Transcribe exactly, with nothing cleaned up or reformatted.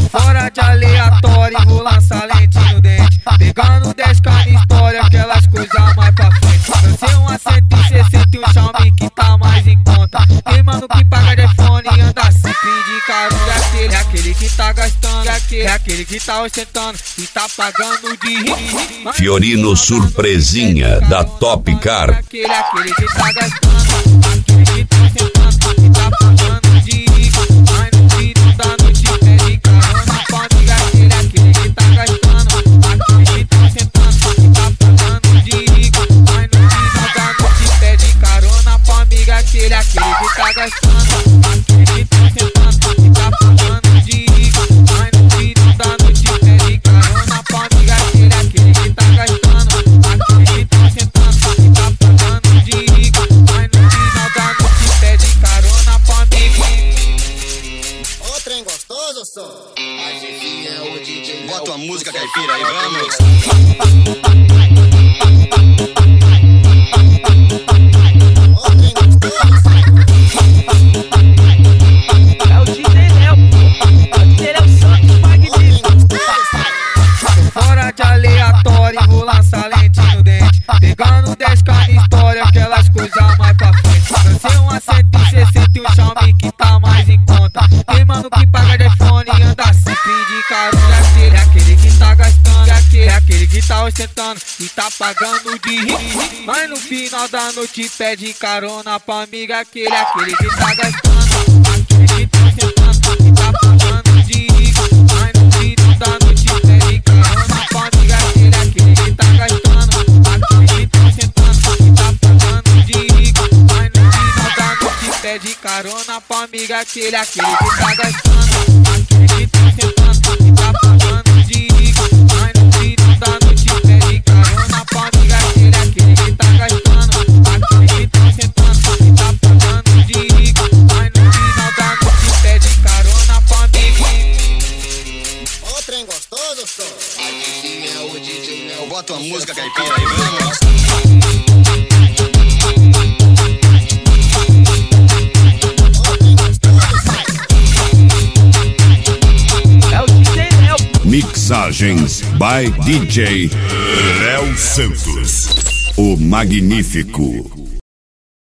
Fora de aleatório, vou lançar lente no dente. Pegando dez K na história, aquelas coisas mais pra frente. Lancei um A cento e sessenta e um Xiaomi que tá mais em conta. Tem mano que paga de iPhone e anda sempre de carro. É aquele, é aquele que tá gastando, é aquele, é aquele que tá ostentando e tá pagando de rir. Fiorino Surpresinha da Top Car. É aquele, é aquele que tá gastando, aquele que tá ostentando e tá pagando de rir. Mas no vídeo da noite pede carona pra amiga. Aquele, é aquele que tá gastando, aquele que tá ostentando e tá pagando de rir. Mas no vídeo da noite pede carona pra amiga. Aquele, é aquele que tá gastando, aquele que tá ostentando e tá pagando de rir. Mas no vídeo da noite pede carona pra amiga. Aquele, é aquele que tá gastando, aquele que tá ostentando e tá pagando de rir. Mas no final da noite pede carona pra amiga. Ô trem gostoso, só. Mas esse é o D J. Bota uma música caipira aí, vamos. Ô trem gostoso. É o D J Léo, é o D J Léo Santos Magnífico. Fora de aleatório, vou lançar lente no dente. Pegando dez K na história, aquelas coisas mais pra frente. Lancei um A cento e sessenta e um Xiaomi que tá mais em conta. Tem mano que paga de iPhone e anda sempre de carro. É aquele, é aquele que tá gastando, é aquele, é aquele que tá ostentando e tá pagando de rir. Mas no final da noite pede carona pra amiga. Aquele, é aquele que tá gastando, aquele que tá ostentando e tá pagando de rir. Mas no final da noite pede carona pra amiga. Aquele, é aquele que tá gastando, aquele que tá ostentando e tá pagando de rir. Mas no final da noite pede carona pra amiga. Aquele, é aquele que tá gastando, aquele que tá ostentando e tá pagando de rir. Mas no final da noite pede carona pra amiga. Aquele, é aquele que tá gastando, aquele que tá ostentando e tá pagando de rir. Mas no final da noite pede carona pra amiga. Ô trem gostoso, só. Mas esse é o D J Léo. Bota uma música caipira aí, vamos. É o D J Léo. Mixagens by D J Léo Santos, o Magnífico.